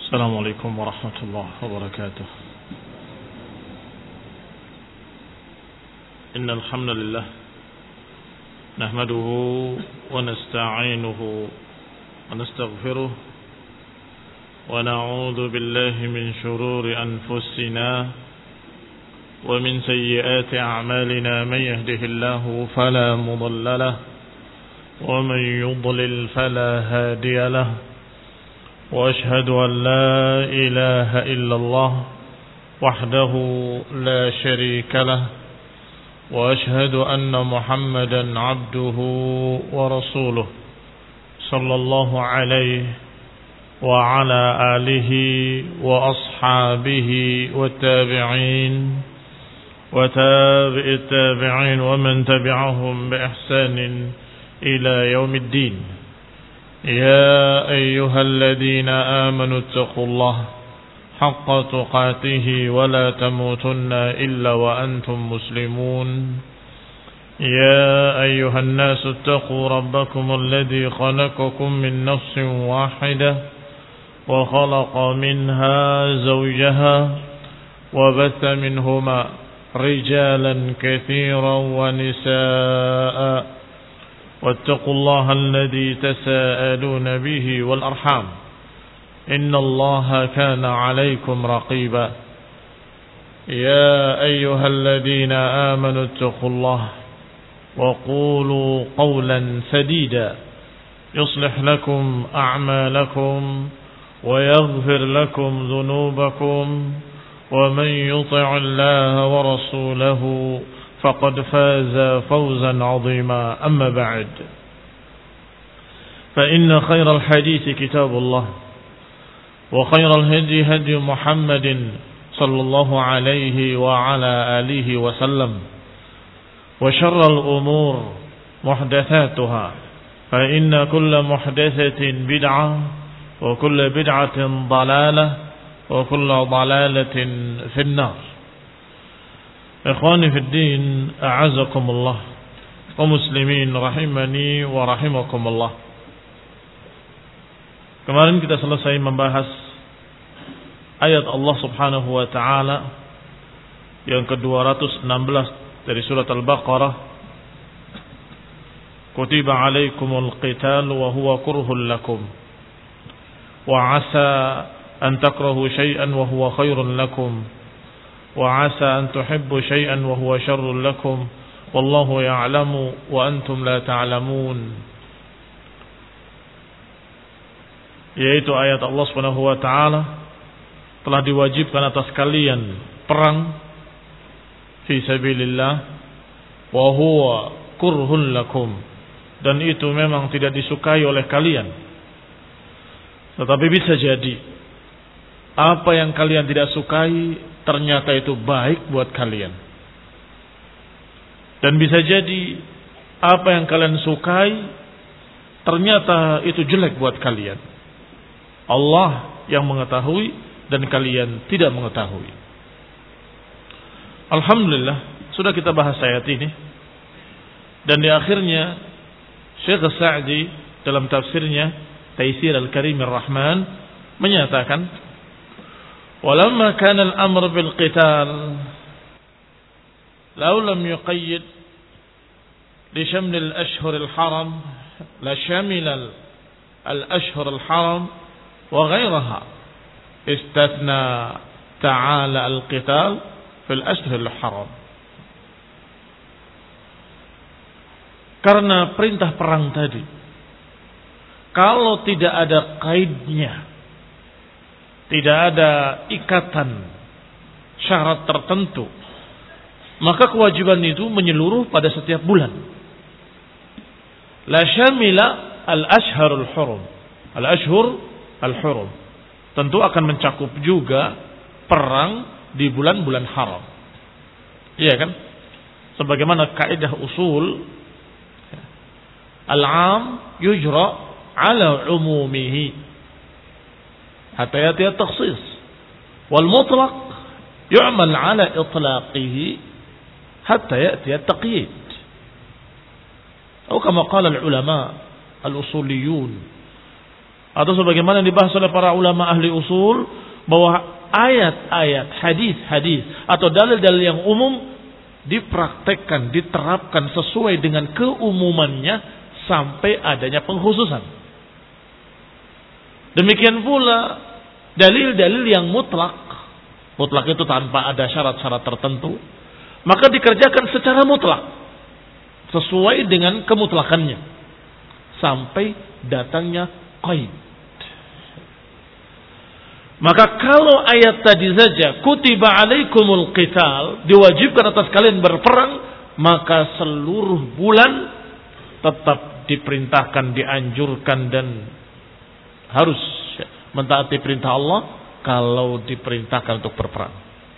السلام عليكم ورحمة الله وبركاته. إن الحمد لله نحمده ونستعينه ونستغفره ونعوذ بالله من شرور أنفسنا ومن سيئات أعمالنا. من يهده الله فلا مضل له ومن يضلل فلا هادي له. وأشهد أن لا إله إلا الله وحده لا شريك له. وأشهد أن محمدا عبده ورسوله صلى الله عليه وعلى آله وأصحابه والتابعين وتابع التابعين ومن تبعهم بإحسان إلى يوم الدين. يا أيها الذين آمنوا اتقوا الله حق تقاته ولا تموتن إلا وأنتم مسلمون. يا أيها الناس اتقوا ربكم الذي خلقكم من نفس واحدة وخلق منها زوجها وبث منهما رجالا كثيرا ونساء. واتقوا الله الذي تساءلون به والأرحام إن الله كان عليكم رقيبا. يا أيها الذين آمنوا اتقوا الله وقولوا قولا سديدا يصلح لكم أعمالكم ويغفر لكم ذنوبكم ومن يطع الله ورسوله فقد فاز فوزا عظيما. أما بعد فإن خير الحديث كتاب الله وخير الهدي هدي محمد صلى الله عليه وعلى آله وسلم. وشر الأمور محدثاتها فإن كل محدثة بدعة وكل بدعة ضلالة وكل ضلالة في النار. Ikhwani fi din, a'azakumullah, kaum muslimin rahimani wa rahimakumullah. Kemarin kita selesai membahas ayat Allah Subhanahu wa taala yang ke-216 dari surat Al-Baqarah. Kutiba 'alaikumul qital wa huwa kurhun lakum wa 'asa an takrahu syai'an wa huwa khairun lakum. وعسى أن تحبوا شيئا وهو شر لكم والله يعلم وأنتم لا تعلمون. Yaitu ayat Allah Subhanahu wa taala telah diwajibkan atas kalian perang fi sabilillah wa huwa kurhun lakum, dan itu memang tidak disukai oleh kalian. Tetapi bisa jadi apa yang kalian tidak sukai ternyata itu baik buat kalian. Dan bisa jadi apa yang kalian sukai ternyata itu jelek buat kalian. Allah yang mengetahui dan kalian tidak mengetahui. Alhamdulillah sudah kita bahas ayat ini. Dan di akhirnya Syekh Sa'di dalam tafsirnya Taisir Al-Karim Ar-Rahman menyatakan, ولما كان الأمر بالقتال لو لم يقيد لشمل الأشهر الحرم لشمل الأشهر الحرم وغيرها استثنى تعالى القتال في الأشهر الحرم. Karena perintah perang tadi, kalau tidak ada kaidnya, tidak ada ikatan syarat tertentu, maka kewajiban itu menyeluruh pada setiap bulan. La syamila al-ashharul hurum. Al-ashhur al-hurum tentu akan mencakup juga perang di bulan-bulan haram. Iya kan? Sebagaimana kaidah usul, al-'am yujra ala umumihi hatta yati at-takhsis wal mutlaq yu'mal ala itlaqihi hatta yati at-taqyid. Atau kama qala al-ulama al-usuliyun Atau sebagaimana dibahas oleh para ulama ahli usul, bahwa ayat-ayat, hadis-hadis atau dalil-dalil yang umum dipraktekkan, diterapkan sesuai dengan keumumannya sampai adanya pengkhususan. Demikian pula dalil-dalil yang mutlak. Mutlak itu tanpa ada syarat-syarat tertentu, maka dikerjakan secara mutlak sesuai dengan kemutlakannya sampai datangnya qaid. Maka kalau ayat tadi saja kutiba alaikumul qital, diwajibkan atas kalian berperang, maka seluruh bulan tetap diperintahkan, dianjurkan dan harus mentaati perintah Allah kalau diperintahkan untuk berperang.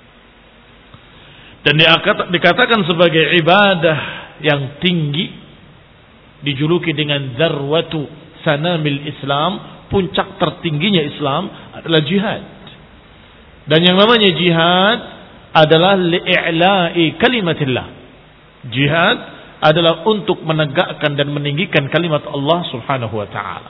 Dan dikatakan sebagai ibadah yang tinggi, dijuluki dengan zarwatu sanamil Islam, puncak tertingginya Islam adalah jihad. Dan yang namanya jihad adalah li'i'la'i kalimatillah. Jihad adalah untuk menegakkan dan meninggikan kalimat Allah Subhanahu wa taala.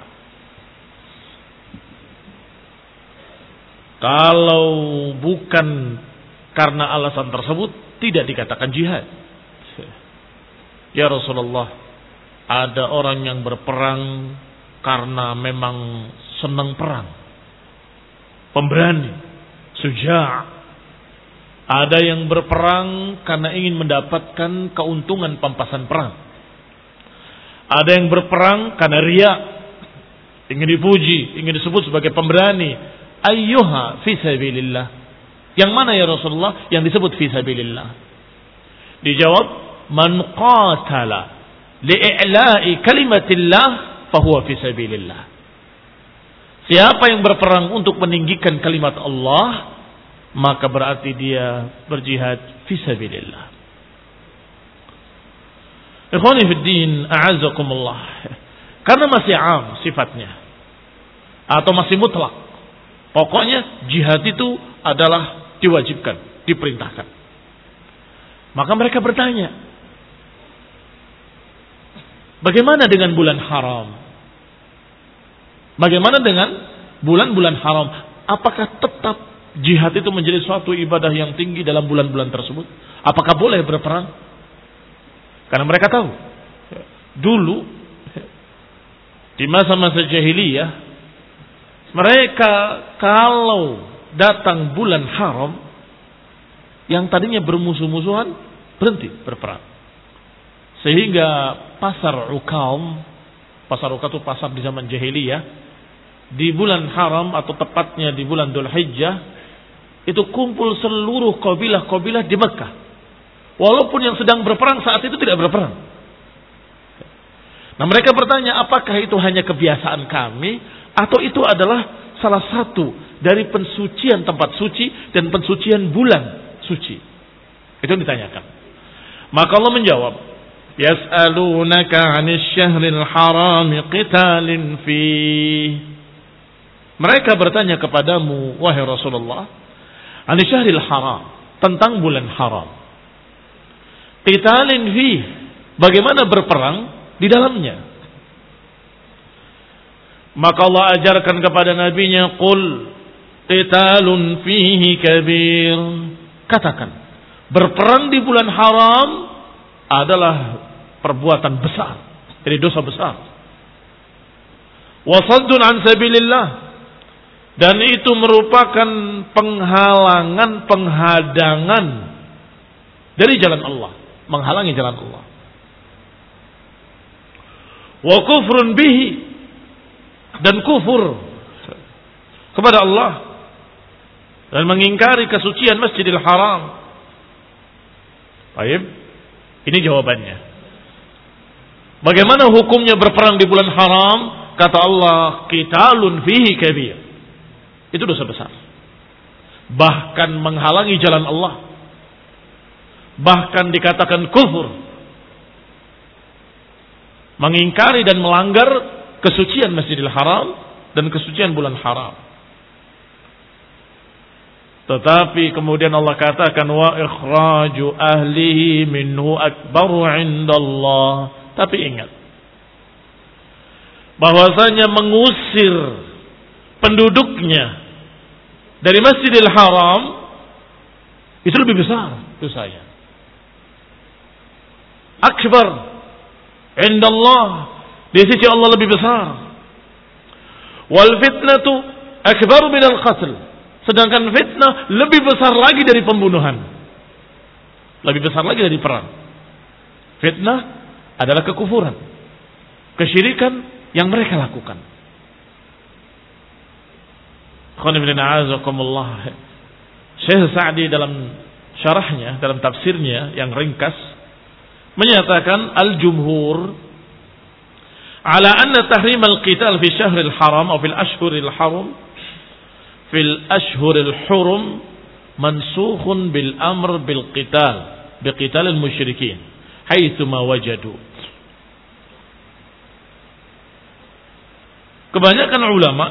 Kalau bukan karena alasan tersebut tidak dikatakan jihad. Ya Rasulullah, ada orang yang berperang karena memang senang perang, pemberani, suja'. Ada yang berperang karena ingin mendapatkan keuntungan pampasan perang. Ada yang berperang karena riya, ingin dipuji, ingin disebut sebagai pemberani. Ayyuha fi sabilillah. Yang mana ya Rasulullah yang disebut fi sabilillah? Dijawab, man qatala li'i'la'i kalimatillah fahuwa fi sabilillah. Siapa yang berperang untuk meninggikan kalimat Allah, maka berarti dia berjihad fi sabilillah. Ikhwani fid din, a'azzakumullah. Karena masih am sifatnya atau masih mutlak. Pokoknya jihad itu adalah diwajibkan, diperintahkan. Maka mereka bertanya, bagaimana dengan bulan haram? Bagaimana dengan bulan-bulan haram? Apakah tetap jihad itu menjadi suatu ibadah yang tinggi dalam bulan-bulan tersebut? Apakah boleh berperang? Karena mereka tahu, dulu di masa-masa jahiliyah, mereka kalau datang bulan haram yang tadinya bermusuh-musuhan, berhenti berperang. Sehingga pasar Uqam itu pasar di zaman jahiliyah, di bulan haram atau tepatnya di bulan Dzulhijjah, itu kumpul seluruh kabilah-kabilah di Mekah. Walaupun yang sedang berperang saat itu tidak berperang. Nah, mereka bertanya, apakah itu hanya kebiasaan kami atau itu adalah salah satu dari pensucian tempat suci dan pensucian bulan suci? Itu yang ditanyakan. Maka Allah menjawab, yas'alunaka 'anil syahril haram qitalin fih. Mereka bertanya kepadamu, wahai Rasulullah, 'anil syahril haram, tentang bulan haram. Qitalin fih, bagaimana berperang di dalamnya? Maka Allah ajarkan kepada nabinya, qul qitalun fihi kabir. Katakan, berperang di bulan haram adalah perbuatan besar, jadi dosa besar. Wa saddun an sabilillah, dan itu merupakan penghalangan, penghadangan dari jalan Allah, menghalangi jalan Allah. Wa kufrun bihi, dan kufur kepada Allah dan mengingkari kesucian Masjidil Haram. Baik, ini jawabannya. Bagaimana hukumnya berperang di bulan haram? Kata Allah, qitalun fihi kabir. Itu dosa besar. Bahkan menghalangi jalan Allah. Bahkan dikatakan kufur. Mengingkari dan melanggar kesucian Masjidil Haram dan kesucian bulan haram. Tetapi kemudian Allah katakan, wa ikhraju ahlihi minhu akbaru indallah. Tapi ingat, bahwasanya mengusir penduduknya dari Masjidil Haram itu lebih besar dosanya. Akbar indallah, di sisi Allah lebih besar. Wal fitnatu akbar minal qatl, sedangkan fitnah lebih besar lagi dari pembunuhan, lebih besar lagi dari perang. Fitnah adalah kekufuran, kesyirikan yang mereka lakukan. Syekh Sa'di dalam syarahnya, dalam tafsirnya yang ringkas menyatakan al-jumhur ala anna tahrim al-qital fi syahril haram atau fil ashhuril hurum mansukhun bil amr bil qital al musyrikin haitsu ma wajadu. Kebanyakan ulama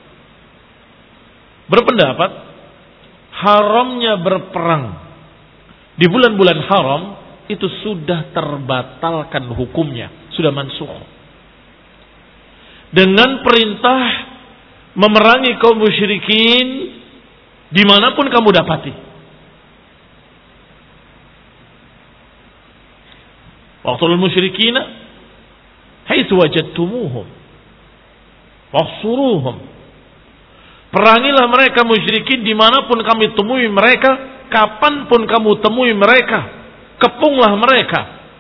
berpendapat haramnya berperang di bulan-bulan haram itu sudah terbatalkan hukumnya, sudah mansukh. Dengan perintah memerangi kaum musyrikin dimanapun kamu dapati. Waqtul musyrikina haitsu wajadtumuhum wahsuruhum. Perangilah mereka musyrikin dimanapun kami temui mereka, kapanpun kamu temui mereka. Kepunglah mereka,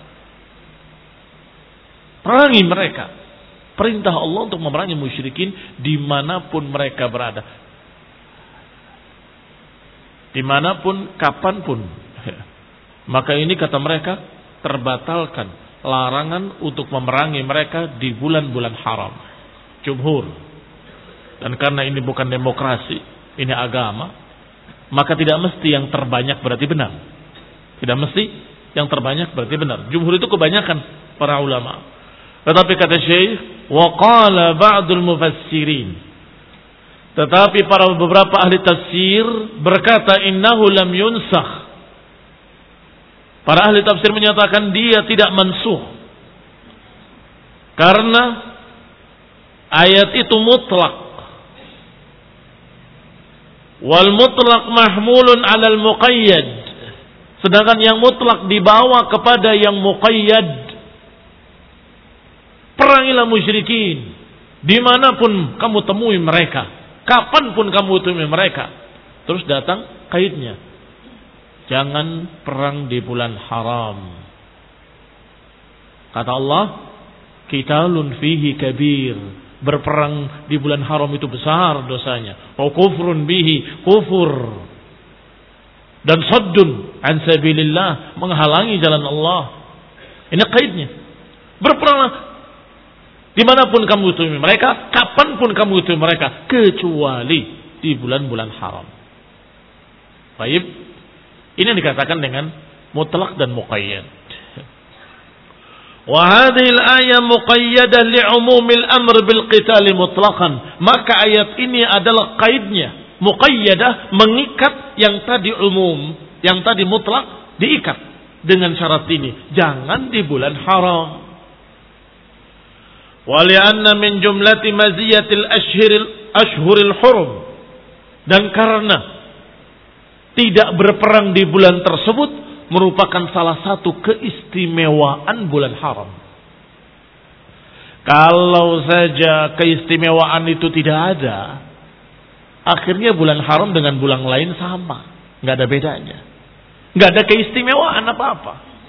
perangi mereka. Perintah Allah untuk memerangi musyrikin dimanapun mereka berada, dimanapun, kapanpun. Maka ini kata mereka terbatalkan larangan untuk memerangi mereka di bulan-bulan haram. Jumhur. Dan karena ini bukan demokrasi, ini agama, maka tidak mesti yang terbanyak berarti benar. Tidak mesti yang terbanyak berarti benar. Jumhur itu kebanyakan para ulama. Tetapi kata Syekh, wa qala ba'dul mufassirin, tetapi para beberapa ahli tafsir berkata innahu lam yunsakh. Para ahli tafsir menyatakan dia tidak mansukh. Karena ayat itu mutlak. Wal mutlaq mahmulun 'alal muqayyad. Sedangkan yang mutlak dibawa kepada yang muqayyad. Perangilah musyrikin dimanapun kamu temui mereka, kapanpun kamu temui mereka. Terus datang kaidnya, jangan perang di bulan haram. Kata Allah, qitalun fihi kabir, berperang di bulan haram itu besar dosanya. Wa kufrun bihi, kufur. Dan saddun an sabilillah, menghalangi jalan Allah. Ini kaidnya. Berperanglah dimanapun kamu temui mereka, kapanpun kamu temui mereka, kecuali di bulan-bulan haram. Baik, ini yang dikatakan dengan mutlak dan muqayyad. Wa hadhihi al-ayah muqayyadah li'umumil amr bil qital mutlaqan. Maka ayat ini adalah kaidnya, muqayyadah, mengikat yang tadi umum, yang tadi mutlak diikat dengan syarat ini, jangan di bulan haram. Wa li'anna min jumlati maziyatil ashhuril hurum, dan karena tidak berperang di bulan tersebut merupakan salah satu keistimewaan bulan haram. Kalau saja keistimewaan itu tidak ada, akhirnya bulan haram dengan bulan lain sama, nggak ada bedanya, nggak ada keistimewaan apa-apa.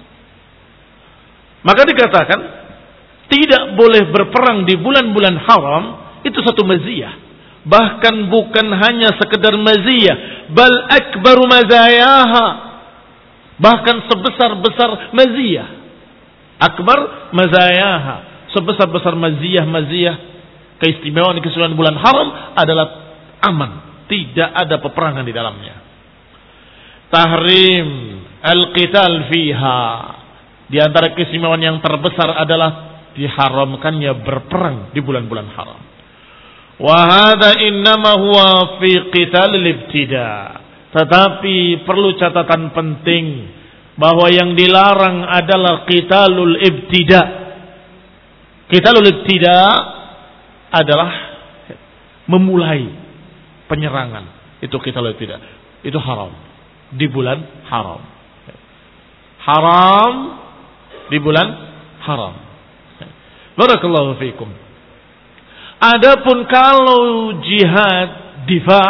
Maka dikatakan tidak boleh berperang di bulan-bulan haram itu satu maziyah, bahkan bukan hanya sekedar maziyah, bal akbaru mazayaha, bahkan sebesar-besar maziyah. Akbar mazayaha, sebesar-besar maziyah keistimewaan bulan haram adalah aman, tidak ada peperangan di dalamnya. Tahrim al-qital fiha, di antara keistimewaan yang terbesar adalah diharamkannya berperang di bulan-bulan haram. Wa hadza innama huwa fi qital al-ibtida. Tetapi perlu catatan penting bahwa yang dilarang adalah qitalul ibtida. Qitalul ibtida adalah memulai penyerangan. Itu qital tidak. Itu haram. Di bulan haram. Haram di bulan haram. Barakallahu fiikum. Adapun kalau jihad difa',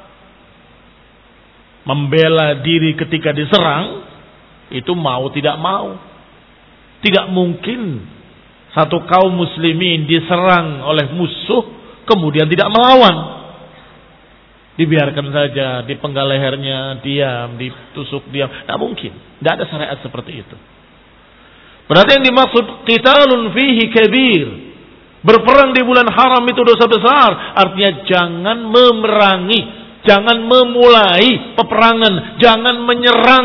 membela diri ketika diserang, itu mau tidak mau. Tidak mungkin satu kaum muslimin diserang oleh musuh kemudian tidak melawan. Dibiarkan saja, dipenggal lehernya, diam, ditusuk diam. Tidak mungkin. Tidak ada syariat seperti itu. Berarti yang dimaksud qitalun fihi kabir, berperang di bulan haram itu dosa besar. Artinya jangan memerangi, jangan memulai peperangan, jangan menyerang.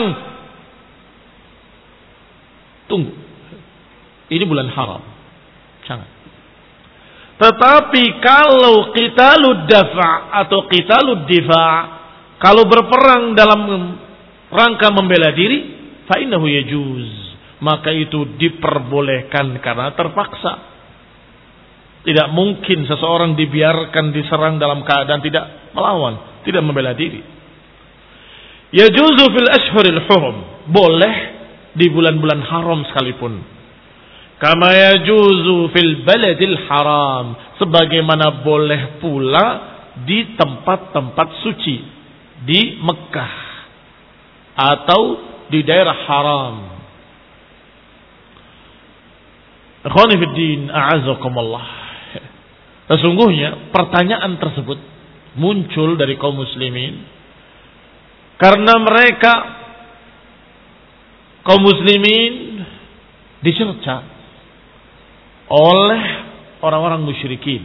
Tunggu. Ini bulan haram. Jangan. Tetapi kalau qitalud dafa' atau qitalud difa', kalau berperang dalam rangka membela diri, fa innahu yajuz, maka itu diperbolehkan karena terpaksa. Tidak mungkin seseorang dibiarkan diserang dalam keadaan tidak melawan, tidak membela diri. Yajuzu fil ashhuril hurum, boleh di bulan-bulan haram sekalipun. Kama yajuzu fil baladil haram, sebagaimana boleh pula di tempat-tempat suci, di Mekah atau di daerah haram. Ikhwani fid din, a'azakumullah. Sesungguhnya pertanyaan tersebut muncul dari kaum muslimin karena mereka kaum muslimin dicerca oleh orang-orang musyrikin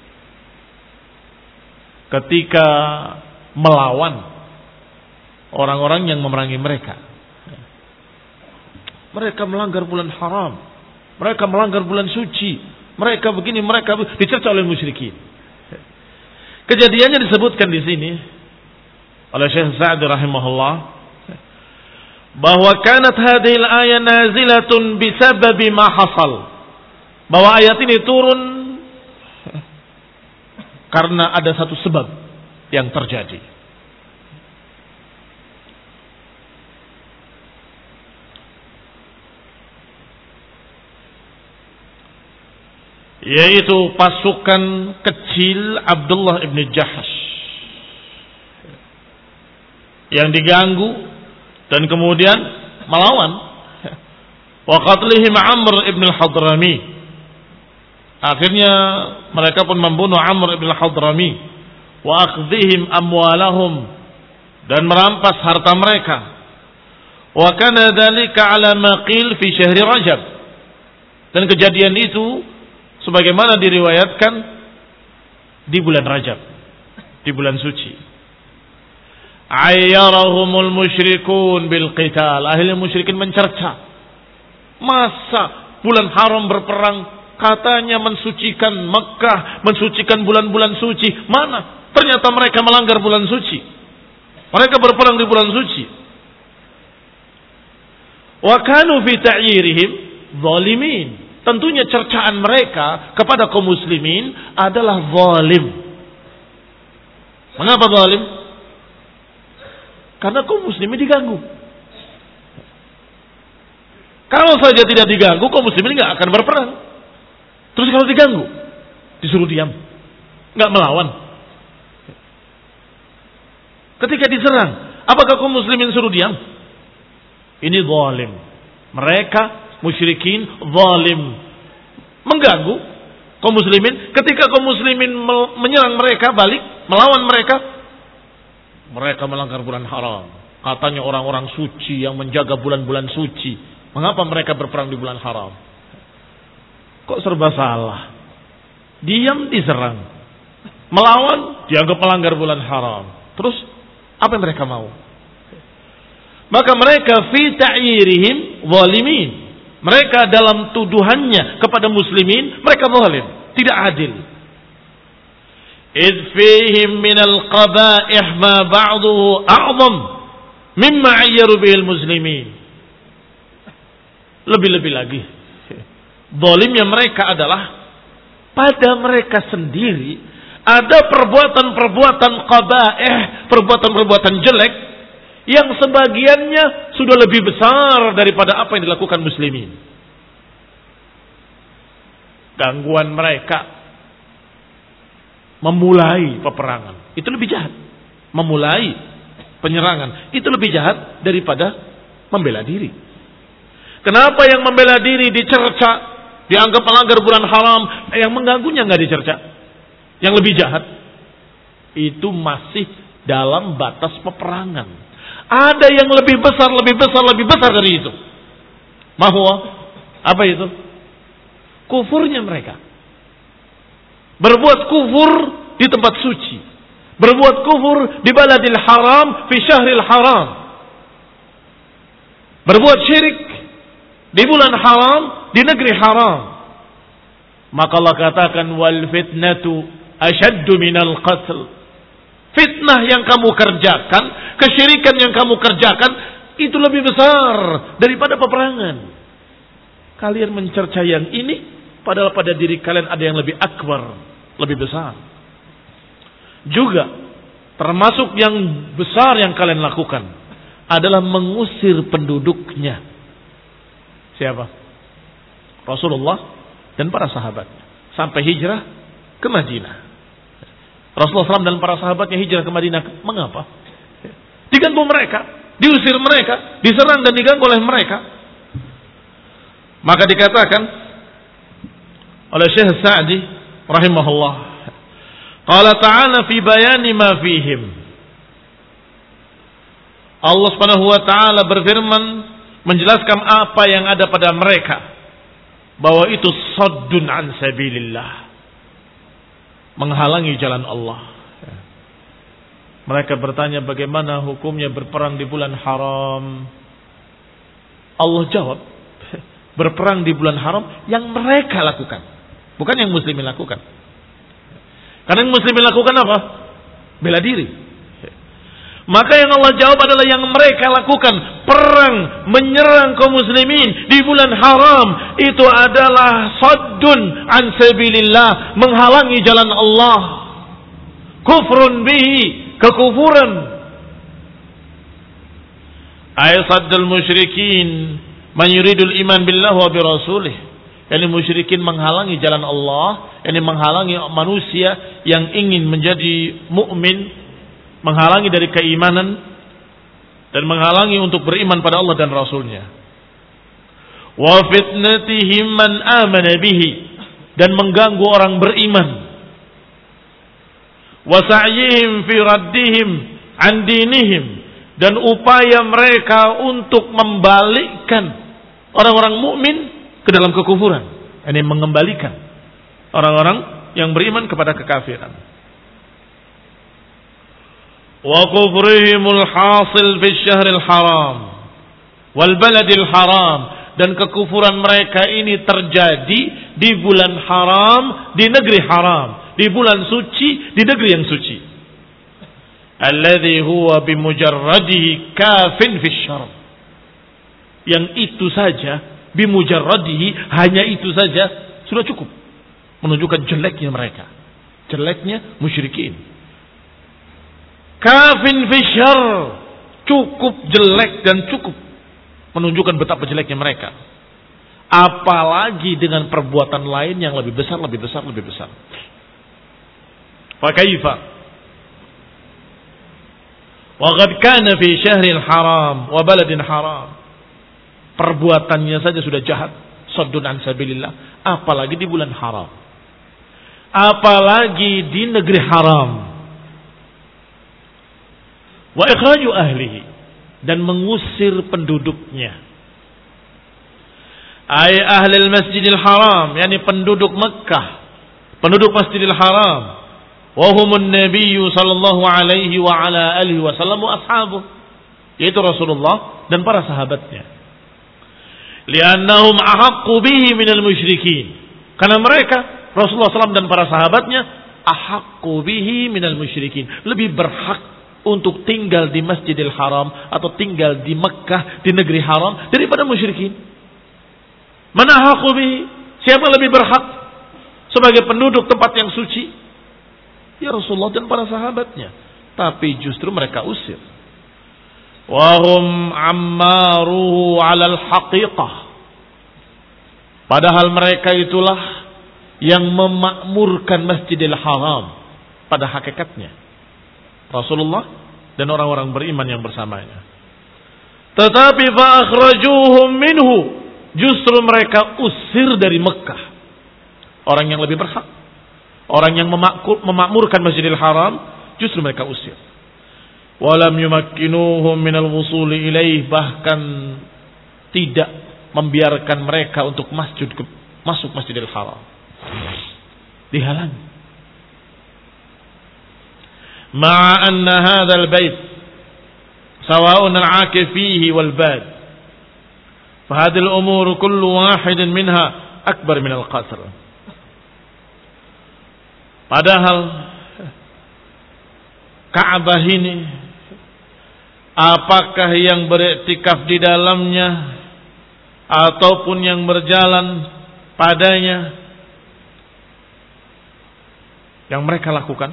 ketika melawan orang-orang yang memerangi mereka. Mereka melanggar bulan haram, mereka melanggar bulan suci, mereka begini, mereka dicerca oleh musyrikin. Kejadiannya disebutkan di sini oleh Syekh Sa'di rahimahullah bahwa kanat hadhil ayat nazilatun bisababi ma hasal, bahwa ayat ini turun karena ada satu sebab yang terjadi. Yaitu pasukan kecil Abdullah ibn Jahsh yang diganggu dan kemudian melawan. Wa qatlihim Amr ibn al-Hadrami, akhirnya mereka pun membunuh Amr ibn al-Hadrami. Wa akhdhihim amwalahum, dan merampas harta mereka. Wa kana dzalika ala ma qil fi syahri Rajab, dan kejadian itu sebagaimana diriwayatkan di bulan Rajab, di bulan suci. Ayyarahumul musyrikun bil qital, ahli musyrikin mencerca. Masa bulan haram berperang, katanya mensucikan Mekah, mensucikan bulan-bulan suci. Mana? Ternyata mereka melanggar bulan suci. Mereka berperang di bulan suci. Wa kanu fi ta'yirihim zalimin. Tentunya cercaan mereka kepada kaum muslimin adalah zalim. Mengapa zalim? Karena kaum muslimin diganggu. Kalau saja tidak diganggu, kaum muslimin nggak akan berperang. Terus kalau diganggu, disuruh diam, nggak melawan. Ketika diserang, apakah kaum muslimin suruh diam? Ini zalim. Mereka musyrikin zalim, mengganggu kaum muslimin. Ketika kaum muslimin menyerang mereka balik, melawan mereka, mereka melanggar bulan haram. Katanya orang-orang suci yang menjaga bulan-bulan suci, mengapa mereka berperang di bulan haram? Kok serba salah? Diam diserang, melawan dianggap melanggar bulan haram. Terus apa yang mereka mau? Maka mereka fi ta'yirihim zalimin. Mereka dalam tuduhannya kepada muslimin, mereka zalim, tidak adil. Idh fihim minal qaba'ih ma ba'duhu a'zam mimma ayyaru bihil muslimin. Lebih-lebih lagi, zalimnya mereka adalah pada mereka sendiri ada perbuatan-perbuatan qabaih, perbuatan-perbuatan jelek yang sebagiannya sudah lebih besar daripada apa yang dilakukan muslimin. Gangguan mereka memulai peperangan, itu lebih jahat. Memulai penyerangan, itu lebih jahat daripada membela diri. Kenapa yang membela diri dicerca, dianggap melanggar bulan haram, yang mengganggunya nggak dicerca? Yang lebih jahat itu masih dalam batas peperangan. Ada yang lebih besar, lebih besar, lebih besar dari itu. Mahwa apa itu? Kufurnya mereka. Berbuat kufur di tempat suci, berbuat kufur di baladil haram, fi syahril haram. Berbuat syirik di bulan haram, di negeri haram. Maka Allah katakan wal fitnatu asyaddu minal qatl. Fitnah yang kamu kerjakan, kesyirikan yang kamu kerjakan itu lebih besar daripada peperangan. Kalian mencerca yang ini, padahal pada diri kalian ada yang lebih akbar, lebih besar. Juga termasuk yang besar yang kalian lakukan adalah mengusir penduduknya. Siapa? Rasulullah dan para sahabatnya sampai hijrah ke Madinah. Rasulullah SAW dan para sahabatnya hijrah ke Madinah. Mengapa? Diganggu mereka, diusir mereka, diserang dan diganggu oleh mereka. Maka dikatakan oleh Syekh Sa'di rahimahullah, qala ta'ala fi bayani ma fihim. Allah Subhanahu wa taala berfirman menjelaskan apa yang ada pada mereka, bahwa itu saddun an sabilillah, menghalangi jalan Allah. Mereka bertanya bagaimana hukumnya berperang di bulan haram. Allah jawab, berperang di bulan haram yang mereka lakukan, bukan yang muslimin lakukan. Karena yang muslimin lakukan apa? Bela diri. Maka yang Allah jawab adalah yang mereka lakukan, perang menyerang kaum muslimin di bulan haram, itu adalah saddun an sabilillah, menghalangi jalan Allah. Kufrun bihi, kekufuran. Ay saddul musyrikin man yuridul iman billah wa bi rasulih. Yani musyrikin menghalangi jalan Allah, yani menghalangi manusia yang ingin menjadi mukmin, menghalangi dari keimanan dan menghalangi untuk beriman pada Allah dan Rasulnya. Wa fitnatihim man amana bihi, dan mengganggu orang beriman. Wa sa'yihim fi raddihim an dinihim, dan upaya mereka untuk membalikkan orang-orang mukmin ke dalam kekufuran, ini mengembalikan orang-orang yang beriman kepada kekafiran. Wa kufrihimul hasil fi syahril haram wal baladil haram, dan kekufuran mereka ini terjadi di bulan haram, di negeri haram, di bulan suci, di negeri yang suci. Alladhi huwa bimujarradihi kafin fi syarr, yang itu saja, bimujarradihi, hanya itu saja sudah cukup menunjukkan jeleknya mereka, jeleknya musyrikin. Kafin fi syarr, cukup jelek dan cukup menunjukkan betapa jeleknya mereka. Apalagi dengan perbuatan lain yang lebih besar, lebih besar, lebih besar. Fa kaifa wa qad kana fi syahril haram wa baladin haram. Perbuatannya saja sudah jahat, saddun an sabilillah, apalagi di bulan haram, apalagi di negeri haram. Wa ikhraju ahlihi, dan mengusir penduduknya. Ay ahlil masjidil haram, yakni penduduk Mekah, penduduk Masjidil Haram. Wa humun nabiyyu sallallahu alaihi wa ala alihi wasallam wa ashabuh, yaitu Rasulullah dan para sahabatnya. Liannahum ahaqqu bihi minal musyrikin, karena mereka Rasulullah SAW dan para sahabatnya ahaqqu bihi minal musyrikin, lebih berhak untuk tinggal di Masjidil Haram atau tinggal di Mekah, di negeri haram, daripada musyrikin. Mana haqqu bihi? Siapa lebih berhak sebagai penduduk tempat yang suci? Ya Rasulullah dan para sahabatnya. Tapi justru mereka usir. Wahum ammaruhu alal haqiqah. Padahal mereka itulah yang memakmurkan Masjidil Haram pada hakikatnya. Rasulullah dan orang-orang beriman yang bersamanya. Tetapi fa'akhrajuhum minhu. Justru mereka usir dari Mekah. Orang yang lebih berhak. Orang yang memakmurkan Masjidil Haram. Justru mereka usir. Walam yumakkinuhum minal wusuli ilaih. Bahkan tidak membiarkan mereka untuk masuk Masjidil Haram. Dihalangi. Ma'a anna hadzal bait sawa'un al-'akif fihi wal bad. Fa hadhihi al-umur kullu wahidin minha akbar min al-qasr. Padahal Ka'bah ini, apakah yang beriktikaf di dalamnya ataupun yang berjalan padanya, yang mereka lakukan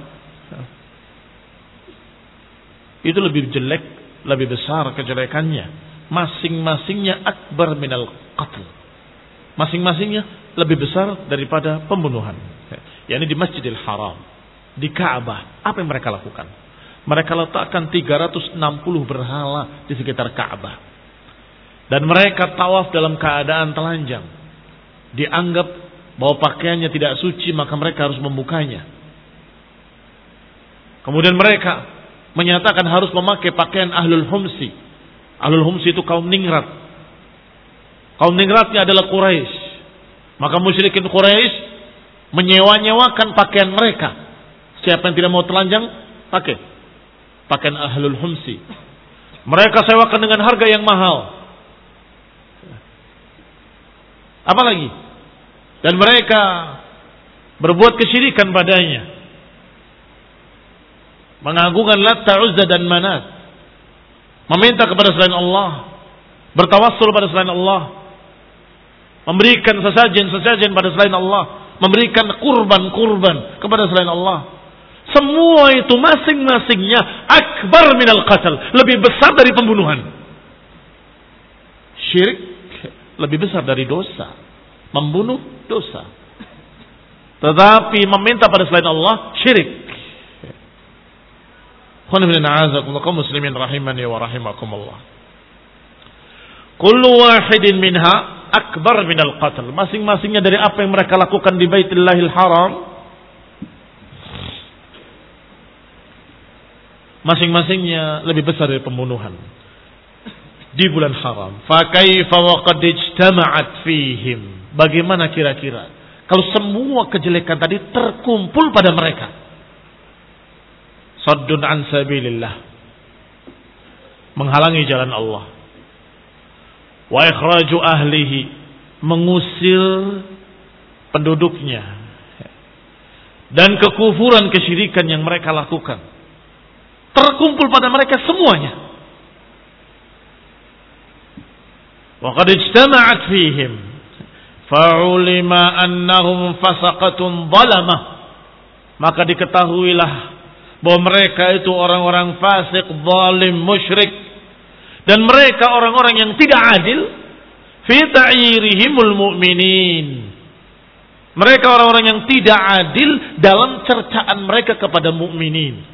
itu lebih jelek, lebih besar kejelekannya. Masing-masingnya akbar minal qatl. Masing-masingnya lebih besar daripada pembunuhan. Yakni di Masjidil Haram, di Ka'bah, apa yang mereka lakukan? Mereka letakkan 360 berhala di sekitar Ka'bah. Dan mereka tawaf dalam keadaan telanjang. Dianggap bahwa pakaiannya tidak suci, maka mereka harus membukanya. Kemudian mereka menyatakan harus memakai pakaian Ahlul Humsi. Ahlul Humsi itu kaum Ningrat. Kaum Ningratnya adalah Quraisy. Maka musyrikin Quraisy menyewa-nyewakan pakaian mereka. Siapa yang tidak mau telanjang, pakai pakaian Ahlul Humsi. Mereka sewakan dengan harga yang mahal. Apalagi? Dan mereka berbuat kesyirikan padanya. Mengagungkan Latta, Uzza dan Manat. Meminta kepada selain Allah. Bertawassul pada selain Allah. Memberikan sesajen-sesajen pada selain Allah. Memberikan kurban-kurban kepada selain Allah. Semua itu masing-masingnya akbar minal qatl. Lebih besar dari pembunuhan. Syirik lebih besar dari dosa. Membunuh dosa. Tetapi meminta pada selain Allah syirik. Kaum muslimin rahimani wa rahimakumullah. Kullu wahidin minha akbar minal qatl. Masing-masingnya dari apa yang mereka lakukan di Baitillahil Haram, masing-masingnya lebih besar dari pembunuhan di bulan haram. Fa kaifa wa qad ijtama'at fihim. Bagaimana kira-kira kalau semua kejelekan tadi terkumpul pada mereka? Saddun an sabilillah, menghalangi jalan Allah. Wa ikhraju ahlihi, mengusir penduduknya. Dan kekufuran kesyirikan yang mereka lakukan terkumpul pada mereka semuanya. Wa qad ijtama'at fihim fa'ulima annahum fasaqatun zalamah. Maka diketahuilah bahwa mereka itu orang-orang fasik, zalim, musyrik, dan mereka orang-orang yang tidak adil fi ta'yirihimul mu'minin. Mereka orang-orang yang tidak adil dalam cercaan mereka kepada mukminin.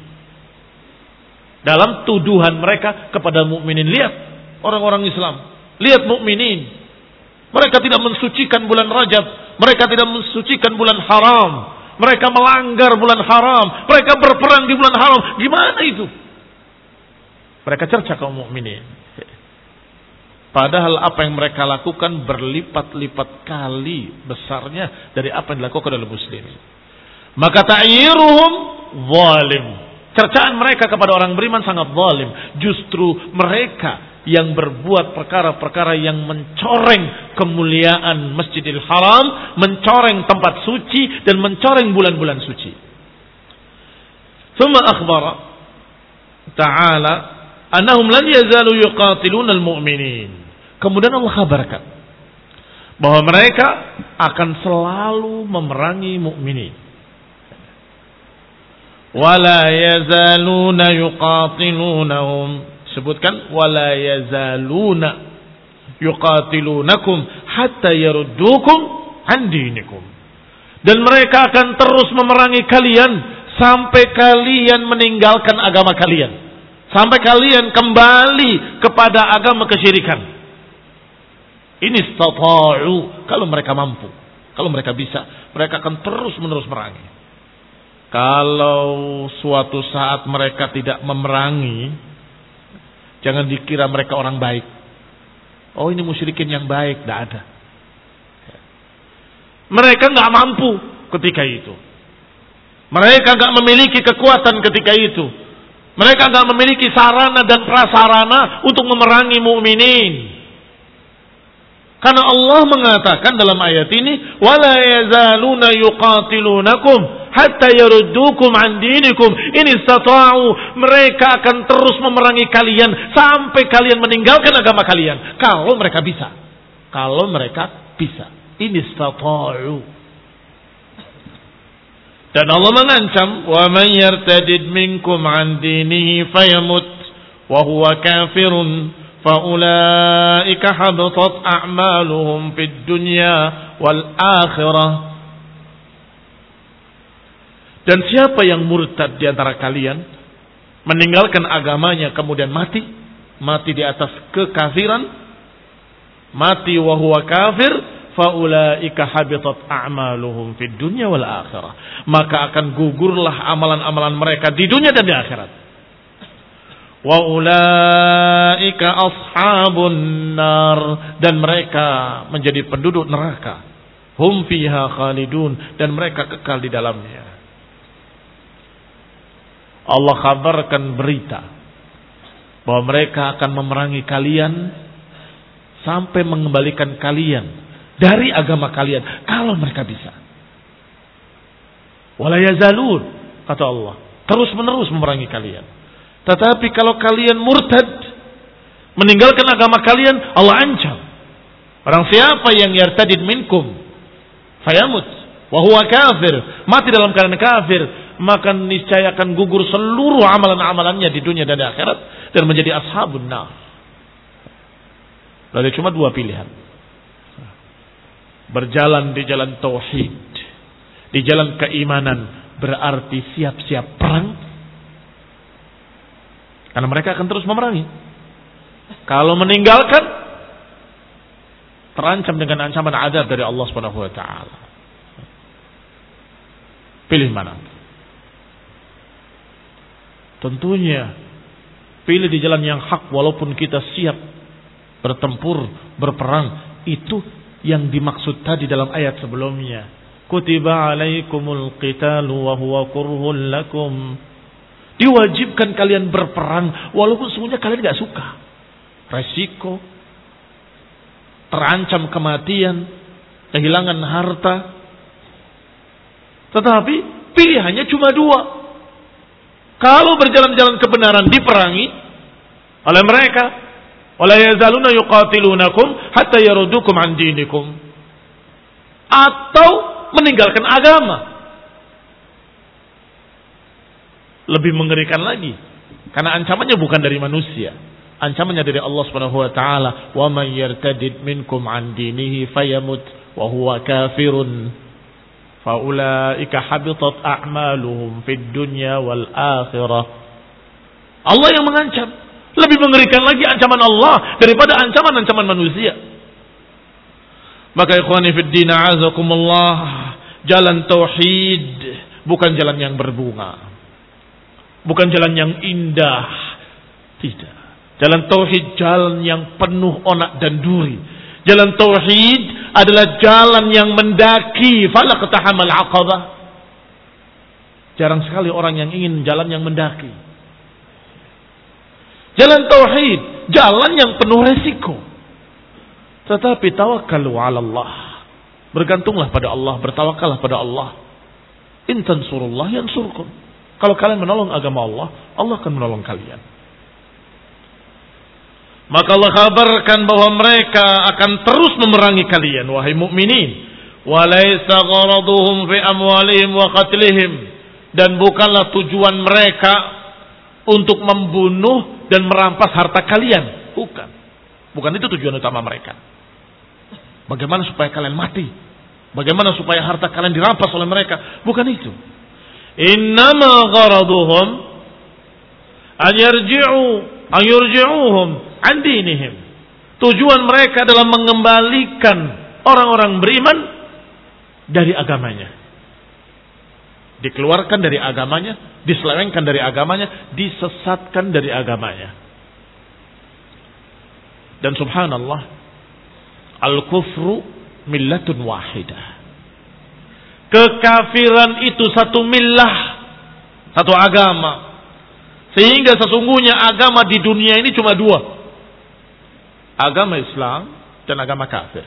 Dalam tuduhan mereka kepada mukminin. Lihat orang-orang Islam, lihat mukminin. Mereka tidak mensucikan bulan Rajab, mereka tidak mensucikan bulan haram. Mereka melanggar bulan haram. Mereka berperang di bulan haram. Gimana itu? Mereka cerca kaum mukminin. Padahal apa yang mereka lakukan berlipat-lipat kali besarnya dari apa yang dilakukan oleh muslimin. Maka ta'yiruhum zalim. Cercaan mereka kepada orang beriman sangat zalim. Justru mereka yang berbuat perkara-perkara yang mencoreng kemuliaan Masjidil Haram, mencoreng tempat suci dan mencoreng bulan-bulan suci. Tsumma akhbara ta'ala annahum lan yazalu yuqatiluna al-mu'minin. Kemudian Allah kabarkan bahwa mereka akan selalu memerangi mukminin. Wala yazaluna yuqatilunahum. Sebutkan wala yazaluna yuqatilunakum hatta yaruddukum an dinikum. Dan mereka akan terus memerangi kalian sampai kalian meninggalkan agama kalian. Sampai kalian kembali kepada agama kesyirikan. Ini istata'u, kalau mereka mampu, kalau mereka bisa, mereka akan terus-menerus memerangi. Kalau suatu saat mereka tidak memerangi, jangan dikira mereka orang baik. Oh, ini musyrikin yang baik, tidak ada. Mereka nggak mampu ketika itu. Mereka nggak memiliki kekuatan ketika itu. Mereka nggak memiliki sarana dan prasarana untuk memerangi mukminin. Karena Allah mengatakan dalam ayat ini, wala yazaluna yuqatilunakum hatta yaruddukum an dinikum in istata'u. Mereka akan terus memerangi kalian sampai kalian meninggalkan agama kalian. Kalau mereka bisa. Kalau mereka bisa. In istata'u. Dan Allah mengancam, wa man yartadid minkum an dinihi fayamut wa huwa kafirun فَأُولَٰئِكَ حَبِطَتْ أَعْمَالُهُمْ فِي الدُّنْيَا وَالْآخِرَةِ. Dan siapa yang murtad di antara kalian, meninggalkan agamanya kemudian mati di atas kekafiran, mati wa huwa kafir, فَأُولَٰئِكَ حَبِطَتْ أَعْمَالُهُمْ فِي الدُّنْيَا وَالْآخِرَةِ. Maka akan gugurlah amalan-amalan mereka di dunia dan di akhirat. Wa ulaika ashabun nar, dan mereka menjadi penduduk neraka. Hum fiha khalidun, dan mereka kekal di dalamnya. Allah kabarkan berita bahwa mereka akan memerangi kalian sampai mengembalikan kalian dari agama kalian kalau mereka bisa. Wala yazalun, kata Allah, terus-menerus memerangi kalian. Tetapi kalau kalian murtad, meninggalkan agama kalian, Allah ancam. Orang siapa yang yartadid minkum fayamut wa huwa kafir, mati dalam keadaan kafir, maka niscaya akan gugur seluruh amalan-amalannya di dunia dan di akhirat dan menjadi ashabun nar. Lalu cuma dua pilihan. Berjalan di jalan tauhid, di jalan keimanan, berarti siap-siap perang. Karena mereka akan terus memerangi. Kalau meninggalkan, terancam dengan ancaman azab dari Allah Subhanahu wa taala. Pilih mana? Tentunya pilih di jalan yang hak walaupun kita siap bertempur, berperang. Itu yang dimaksud tadi dalam ayat sebelumnya. Kutiba alaikumul qitalu wa huwa kurhun lakum. Diwajibkan kalian berperang walaupun sesungguhnya kalian gak suka. Resiko, terancam kematian, kehilangan harta. Tetapi pilihannya cuma dua. Kalau berjalan-jalan kebenaran diperangi oleh mereka, wala yazaluna yuqatilunakum hatta yaruddukum an dinikum. Atau meninggalkan agama. Lebih mengerikan lagi, karena ancamannya bukan dari manusia, ancamannya dari Allah Subhanahu wa taala. Wa may yartadid minkum an dinihi fayamut wa huwa kafirun fa ulaika habitat a'maluhum fid dunya wal akhirah. Allah yang mengancam. Lebih mengerikan lagi ancaman Allah daripada ancaman-ancaman manusia. Maka ikhwani fid din a'azakumullah, jalan tauhid bukan jalan yang berbunga, bukan jalan yang indah. Tidak. Jalan tauhid jalan yang penuh onak dan duri. Jalan tauhid adalah jalan yang mendaki falaqtahamal aqabah. Jarang sekali orang yang ingin jalan yang mendaki. Jalan tauhid jalan yang penuh resiko. Tetapi tawakkalu 'ala Allah. Bergantunglah pada Allah, bertawakallah pada Allah. In tansurullah yansurkum. Kalau kalian menolong agama Allah, Allah akan menolong kalian. Maka Allah kabarkan bahwa mereka akan terus memerangi kalian, wahai mukminin. Walaysa gharaduhum fi amwalihim wa qatlihim. dan bukanlah tujuan mereka untuk membunuh dan merampas harta kalian. Bukan itu tujuan utama mereka. Bagaimana supaya kalian mati? Bagaimana supaya harta kalian dirampas oleh mereka? Bukan itu. Innama gharaduhum an yurji'uhum an dinihim. Tujuan mereka adalah mengembalikan orang-orang beriman dari agamanya. Dikeluarkan dari agamanya, diselewengkan dari agamanya, disesatkan dari agamanya. Dan subhanallah, al-kufru millatun wahidah. Kekafiran itu satu millah, satu agama. Sehingga sesungguhnya agama di dunia ini cuma dua. Agama Islam dan agama kafir.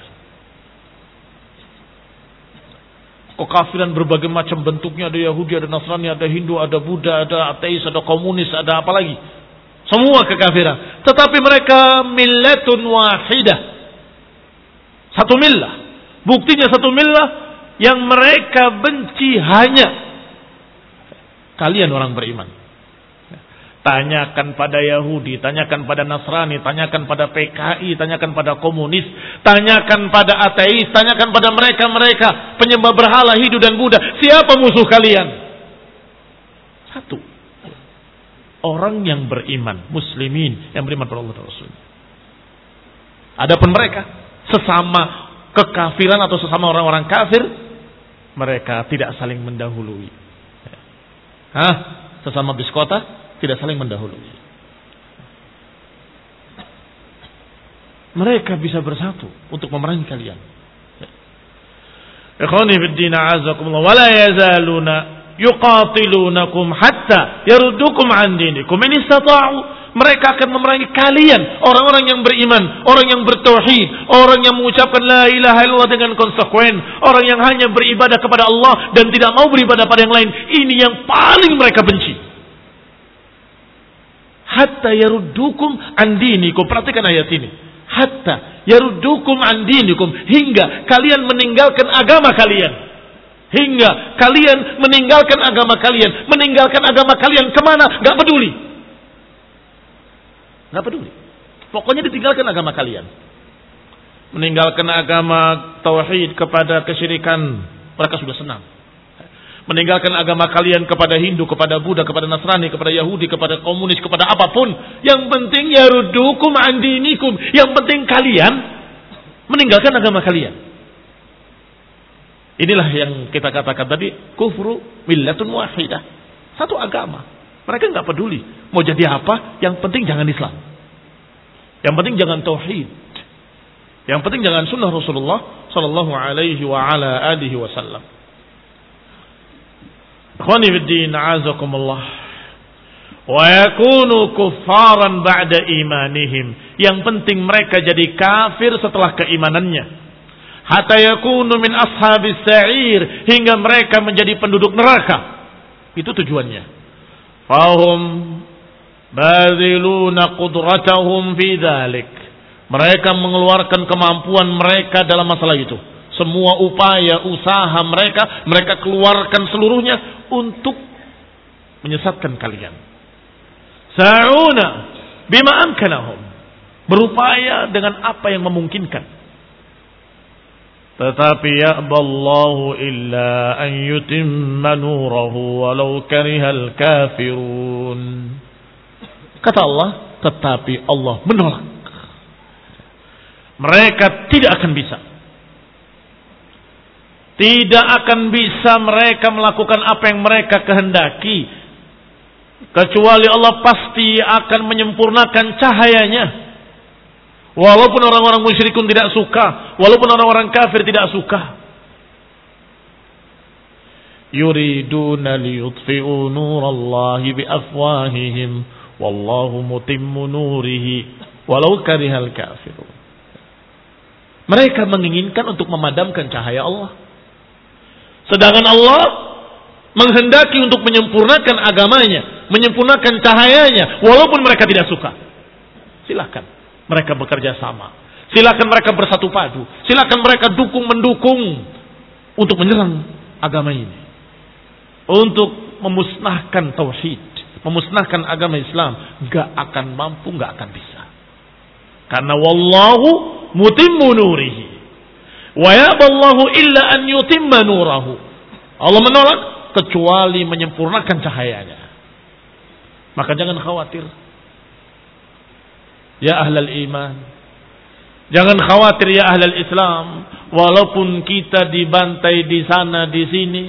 Kekafiran berbagai macam bentuknya, ada Yahudi, ada Nasrani, ada Hindu, ada Buddha, ada ateis, ada komunis, ada apa lagi. Semua kekafiran. Tetapi mereka millatun wahidah. Satu millah. Buktinya satu millah yang mereka benci hanya kalian orang beriman. Tanyakan pada Yahudi, tanyakan pada Nasrani, tanyakan pada PKI, tanyakan pada komunis, tanyakan pada ateis, tanyakan pada mereka-mereka penyembah berhala Hindu dan Buddha. Siapa musuh kalian? Satu. Orang yang beriman, muslimin yang beriman pada Allah dan Rasul. Adapun mereka sesama kekafiran atau sesama orang-orang kafir, mereka tidak saling mendahului. Sesama biskota tidak saling mendahului. Mereka bisa bersatu untuk memerangi kalian. Ikhwani fid din a'azakumullah wa la yazaluna yuqatilunakum hatta yaruddukum an dinikum in istata'u. Mereka akan memerangi kalian, orang-orang yang beriman, orang yang bertauhid, orang yang mengucapkan la ilaha illallah dengan konsekuen, orang yang hanya beribadah kepada Allah dan tidak mau beribadah pada yang lain. Ini yang paling mereka benci. Hatta yaruddukum an dinikum. Perhatikan ayat ini. Hatta yaruddukum an dinikum, hingga kalian meninggalkan agama kalian. Hingga kalian meninggalkan agama kalian. Meninggalkan agama kalian kemana? Gak peduli. Gak peduli. Pokoknya ditinggalkan agama kalian. Meninggalkan agama tauhid kepada kesyirikan, mereka sudah senang. Meninggalkan agama kalian kepada Hindu, kepada Buddha, kepada Nasrani, kepada Yahudi, kepada komunis, kepada apapun. Yang penting yaruddukum an dinikum. Yang penting kalian meninggalkan agama kalian. Inilah yang kita katakan tadi, kufru millatun wahidah. Satu agama. Mereka nggak peduli mau jadi apa, yang penting jangan Islam. Yang penting jangan tauhid. Yang penting jangan sunnah Rasulullah sallallahu alaihi wa ala alihi wasallam. Ikhwani fid din, a'azakumullah. Wa yakunu kuffaran ba'da imanihim. Yang penting mereka jadi kafir setelah keimanannya. Hatta yakunu min ashabis sa'ir, hingga mereka menjadi penduduk neraka. Itu tujuannya. Fahum baziluna qudratahum fi dzalik. Mereka mengeluarkan kemampuan mereka dalam masalah itu. Semua upaya, usaha mereka keluarkan seluruhnya untuk menyesatkan kalian. Sa'una bima amkanahum. Berupaya dengan apa yang memungkinkan. Tetapi ya'ballahu illa an yutimma nurahu walau karihal kafirun. Kata Allah, tetapi Allah menolak. Mereka tidak akan bisa. Tidak akan bisa mereka melakukan apa yang mereka kehendaki, kecuali Allah pasti akan menyempurnakan cahayanya. Walaupun orang-orang musyrikun tidak suka, walaupun orang-orang kafir tidak suka. Yuriduna liyutfi'u nurallahi biafwahihim wallahu mutimmu nurihi walau karihal kafirun. Mereka menginginkan untuk memadamkan cahaya Allah. Sedangkan Allah menghendaki untuk menyempurnakan agamanya, menyempurnakan cahayanya, walaupun mereka tidak suka. Silakan mereka bekerja sama. Silakan mereka bersatu padu. Silakan mereka mendukung untuk menyerang agama ini. Untuk memusnahkan tauhid, memusnahkan agama Islam, gak akan mampu, gak akan bisa. Karena wallahu mutimmu nurihi wa ya'ballahu illa an yutimma nurahu. Allah menolak kecuali menyempurnakan cahayanya. Maka jangan khawatir. Ya ahlal iman, jangan khawatir ya ahlal Islam, walaupun kita dibantai di sana di sini.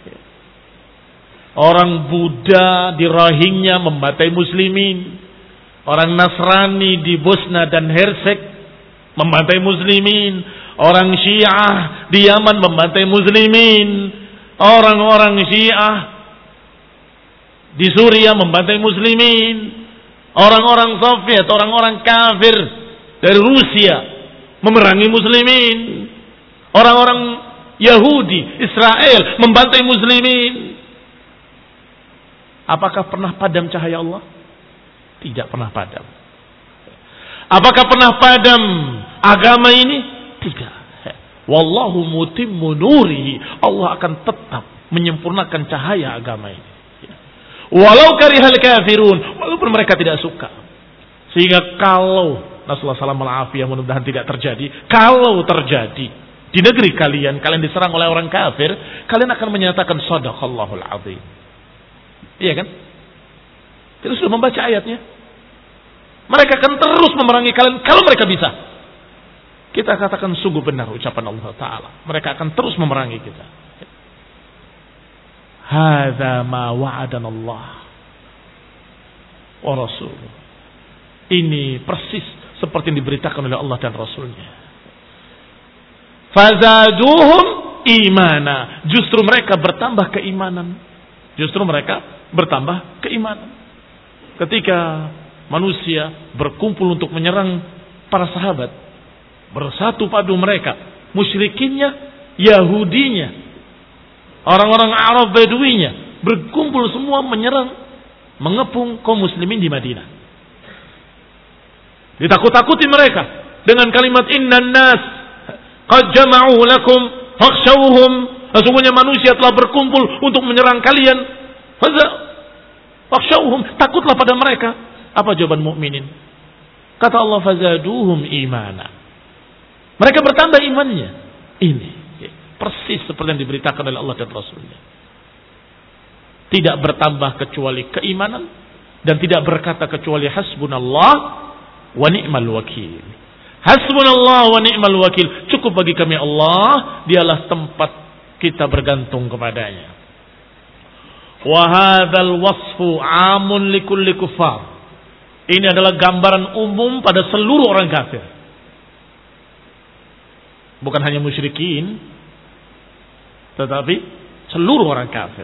Orang Buddha di Rohingya membantai muslimin. Orang Nasrani di Bosnia dan Hersek membantai muslimin. Orang Syiah di Yaman membantai muslimin. Orang-orang Syiah di Suriah membantai muslimin. Orang-orang Soviet, orang-orang kafir dari Rusia memerangi muslimin. Orang-orang Yahudi, Israel membantai muslimin. Apakah pernah padam cahaya Allah? Tidak pernah padam. Apakah pernah padam agama ini? Tidak. Wallahu mutimmu nurihi. Allah akan tetap menyempurnakan cahaya agama ini. Walau karihal kafirun, walaupun mereka tidak suka. Sehingga kalau Rasulullah SAW mudah-mudahan tidak terjadi. Kalau terjadi di negeri kalian diserang oleh orang kafir, kalian akan menyatakan shadaqallahul azim. Iya kan? Kita sudah membaca ayatnya. Mereka akan terus memerangi kalian kalau mereka bisa. Kita katakan sungguh benar ucapan Allah Ta'ala. Mereka akan terus memerangi kita. Hadza ma wa'adana Allah wa rasuluh. Ini persis seperti yang diberitakan oleh Allah dan Rasulnya. Fazaduhum imana. Justru mereka bertambah keimanan. Justru mereka bertambah keimanan. Ketika manusia berkumpul untuk menyerang para sahabat, bersatu padu mereka, musyrikinnya, Yahudinya, orang-orang Arab Baduinya, berkumpul semua menyerang, mengepung kaum muslimin di Madinah. Ditakut-takuti mereka dengan kalimat innan nas qad jama'u lakum fakhshawhum. Sesungguhnya manusia telah berkumpul untuk menyerang kalian. Fakhshawhum, takutlah pada mereka. Apa jawaban mukminin? Kata Allah, fazaduhum imana. Mereka bertambah imannya. Ini persis seperti yang diberitakan oleh Allah dan Rasulnya. Tidak bertambah kecuali keimanan dan tidak berkata kecuali hasbunallah wa ni'mal wakil. Hasbunallah wa ni'mal wakil. Cukup bagi kami Allah, dialah tempat kita bergantung kepadanya. Wa hadzal wasfu 'amun likulli kuffar. Ini adalah gambaran umum pada seluruh orang kafir. Bukan hanya musyrikin, tetapi seluruh orang kafir.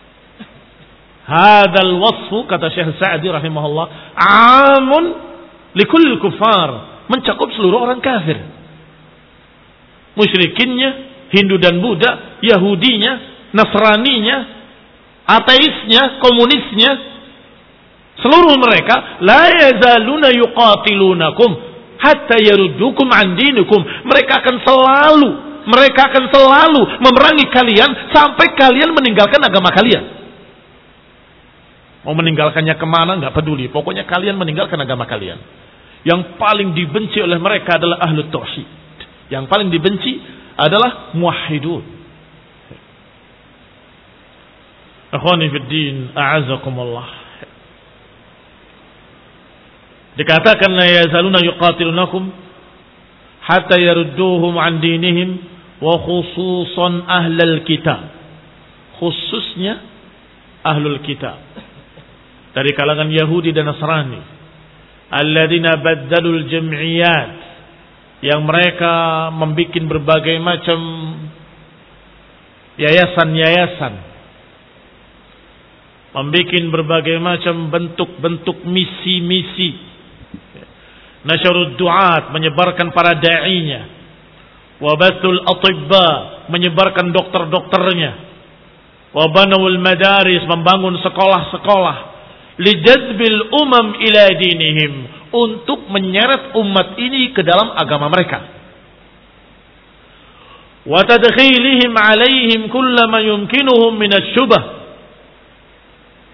Hadzal wasfu, kata Syekh Sa'di rahimahullah, 'amun likulli kuffar, mencakup seluruh orang kafir. Musyrikinnya, Hindu dan Buddha, Yahudinya, Nasraninya, ateisnya, komunisnya, seluruh mereka la yazaluna yuqatilunakum hatta yaruddukum an dinikum. Mereka akan selalu memerangi kalian sampai kalian meninggalkan agama kalian. Mau meninggalkannya kemana nggak peduli, pokoknya kalian meninggalkan agama kalian. Yang paling dibenci oleh mereka adalah ahlu tauhid. Yang paling dibenci adalah muwahhidun. Akhwani fid din, a'azakumullah. Dikatakan la yazaluna yuqatilunakum hatta yarudduhum an dinihim wa khususan ahlul kitab. Khususnya ahlul kitab. Dari kalangan Yahudi dan Nasrani. Alladzina baddalul jam'iyat. Yang mereka membuat berbagai macam yayasan-yayasan. Membuat berbagai macam bentuk-bentuk misi-misi. Nasyarud du'at, menyebarkan para da'inya. Wabatul atibba, menyebarkan dokter-dokternya. Wabanawul madaris, membangun sekolah-sekolah. Lijazbil umam ila dinihim, untuk menyeret umat ini ke dalam agama mereka. Wa tadkhilihim alaihim kullama yumkinuhum minasyubah,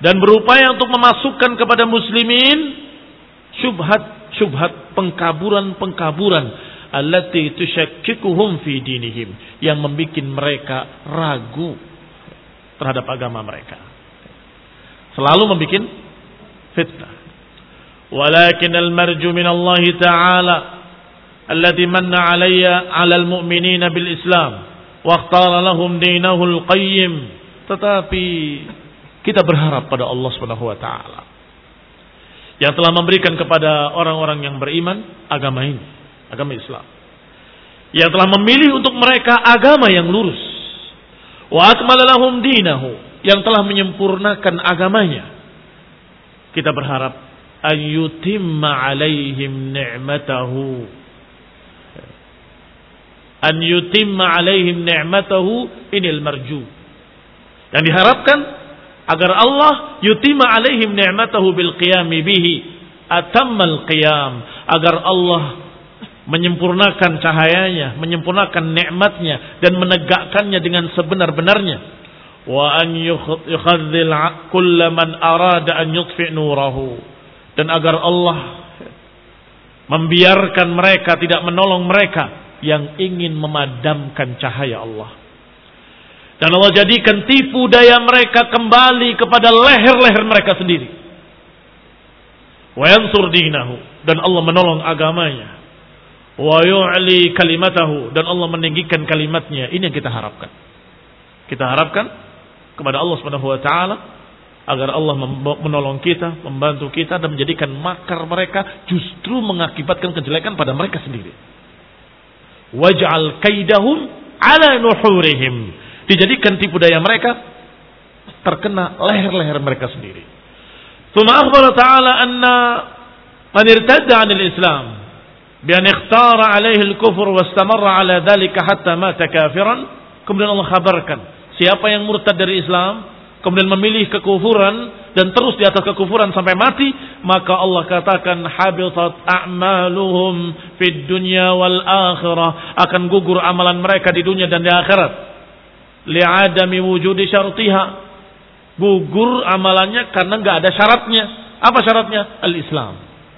dan berupaya untuk memasukkan kepada muslimin syubhat, pengkaburan allati tusyakkikuhum fi dinihim, yang membuat mereka ragu terhadap agama mereka. Selalu membuat fitnah. Walakin al-marju min Allah Ta'ala alladhi manna 'alal mu'minina bil Islam wa ikhtara lahum dinahul qayyim. Tetapi kita berharap pada Allah Subhanahu wa taala yang telah memberikan kepada orang-orang yang beriman agama ini, agama Islam. Yang telah memilih untuk mereka agama yang lurus. Wa akmala lahum dinahu, yang telah menyempurnakan agamanya. Kita berharap an yutimma alaihim ni'matahu. An yutimma alaihim ni'matahu, inil marju. Yang diharapkan agar Allah yutimma alaihim ni'matahu bil qiyami bihi atammal qiyam, agar Allah menyempurnakan cahayanya, menyempurnakan nikmatnya dan menegakkannya dengan sebenar-benarnya. Wa an yukhadzil kulla man arada an yutfi nurahu, dan agar Allah membiarkan mereka, tidak menolong mereka yang ingin memadamkan cahaya Allah. Dan Allah jadikan tipu daya mereka kembali kepada leher-leher mereka sendiri. Wa yansur dinahu, dan Allah menolong agamanya. Wa yu'li kalimatahu, dan Allah meninggikan kalimatnya. Ini yang kita harapkan. Kita harapkan kepada Allah Subhanahu wa taala agar Allah menolong kita, membantu kita, dan menjadikan makar mereka justru mengakibatkan kejelekan pada mereka sendiri. Waj'al kaidahum ala nuhurihim, dijadikan tipu daya mereka terkena leher-leher mereka sendiri. Tsumma akhbara ta'ala anna man irtadda 'anil Islam bi an ikhtara 'alaihi al-kufr wa istamarra 'ala dhalika hatta mata kafiran. Kemudian Allah kabarkan, siapa yang murtad dari Islam kemudian memilih kekufuran dan terus di atas kekufuran sampai mati, maka Allah katakan habitat a'maluhum fid dunya wal akhirah, akan gugur amalan mereka di dunia dan di akhirat. Li'adami wujudi syartiha, gugur amalannya karena enggak ada syaratnya. Apa syaratnya? Al-Islam.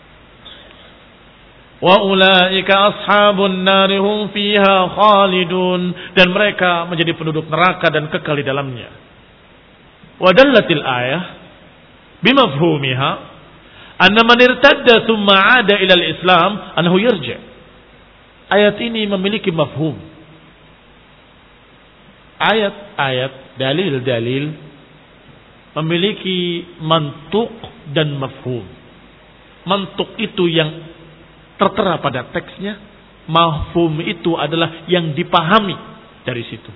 Wa ulaika ashabun nari hum fiha khalidun, dan mereka menjadi penduduk neraka dan kekal di dalamnya. Wa dallatil ayah bimafhumiha anna man irtadda thumma 'ada ila al-Islam annahu yarji'. Ayat ini memiliki mafhum. Ayat-ayat, dalil-dalil memiliki mantuk dan mafhum. Mantuk itu yang tertera pada teksnya, mafhum itu adalah yang dipahami dari situ.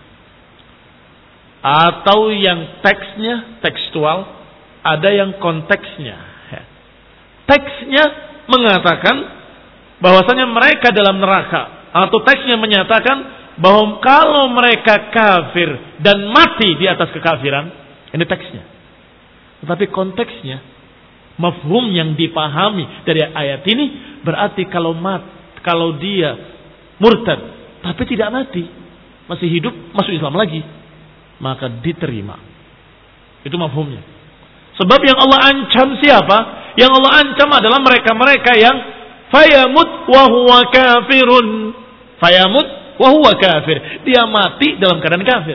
Atau yang teksnya tekstual, ada yang konteksnya. Teksnya mengatakan bahwasanya mereka dalam neraka, atau teksnya menyatakan bahwa kalau mereka kafir dan mati di atas kekafiran, ini teksnya. Tetapi konteksnya, mafhum yang dipahami dari ayat ini berarti kalau dia murtad tapi tidak mati, masih hidup, masuk Islam lagi, maka diterima. Itu mafhumnya. Sebab yang Allah ancam siapa? Yang Allah ancam adalah mereka-mereka yang fayamut wa huwa kafirun. Fayamut wa huwa kafir. Dia mati dalam keadaan kafir.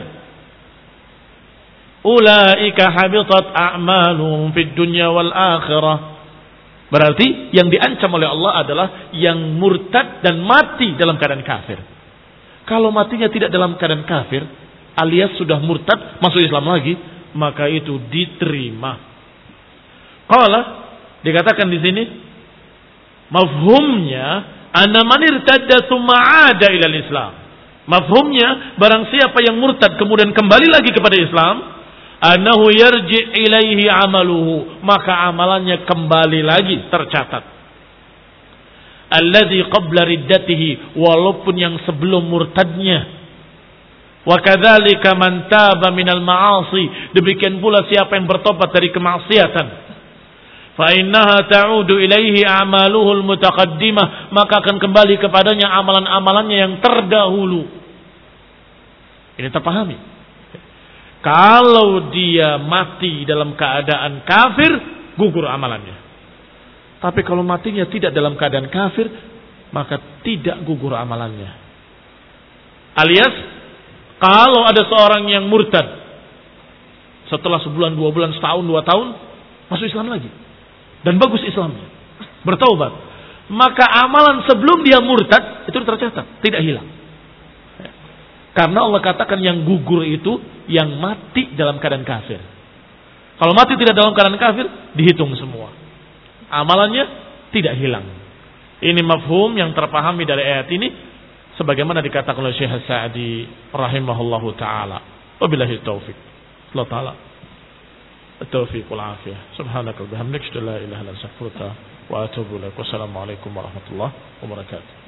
Ulaika habitat a'maluhum fid dunya wal akhirah. Berarti yang diancam oleh Allah adalah yang murtad dan mati dalam keadaan kafir. Kalau matinya tidak dalam keadaan kafir, alias sudah murtad, masuk Islam lagi, maka itu diterima. Qala, dikatakan di sini, mafhumnya anna man irtadda tsumma 'ada ila al-Islam. Mafhumnya barang siapa yang murtad kemudian kembali lagi kepada Islam, annahu yarji ilaihi amaluhu, maka amalannya kembali lagi tercatat. Alladzi qabla riddatihi, walaupun yang sebelum murtadnya. Wa kadzalika man taba minal ma'asi, demikian pula siapa yang bertobat dari kemaksiatan. Fa innaha ta'udu ilaihi a'maluhul mutaqaddimah, maka akan kembali kepadanya amalan-amalannya yang terdahulu. Ini terpahami. Kalau dia mati dalam keadaan kafir, gugur amalannya. Tapi kalau matinya tidak dalam keadaan kafir, maka tidak gugur amalannya. Alias, kalau ada seorang yang murtad, setelah sebulan, 2 bulan, setahun, 2 tahun, masuk Islam lagi. Dan bagus Islamnya. Bertaubat. Maka amalan sebelum dia murtad, itu tercatat. Tidak hilang. Karena Allah katakan yang gugur itu, yang mati dalam keadaan kafir. Kalau mati tidak dalam keadaan kafir, dihitung semua. Amalannya tidak hilang. Ini mafhum yang terpahami dari ayat ini, sebagaimana dikatakan oleh Syekh Sa'di rahimahullahu ta'ala. Wabillahi taufiq. Allah ta'ala التوفيق والعافية سبحانك وبحمدك لا إله إلا أنت أستغفرك وأتوب إليك والسلام عليكم ورحمة الله وبركاته.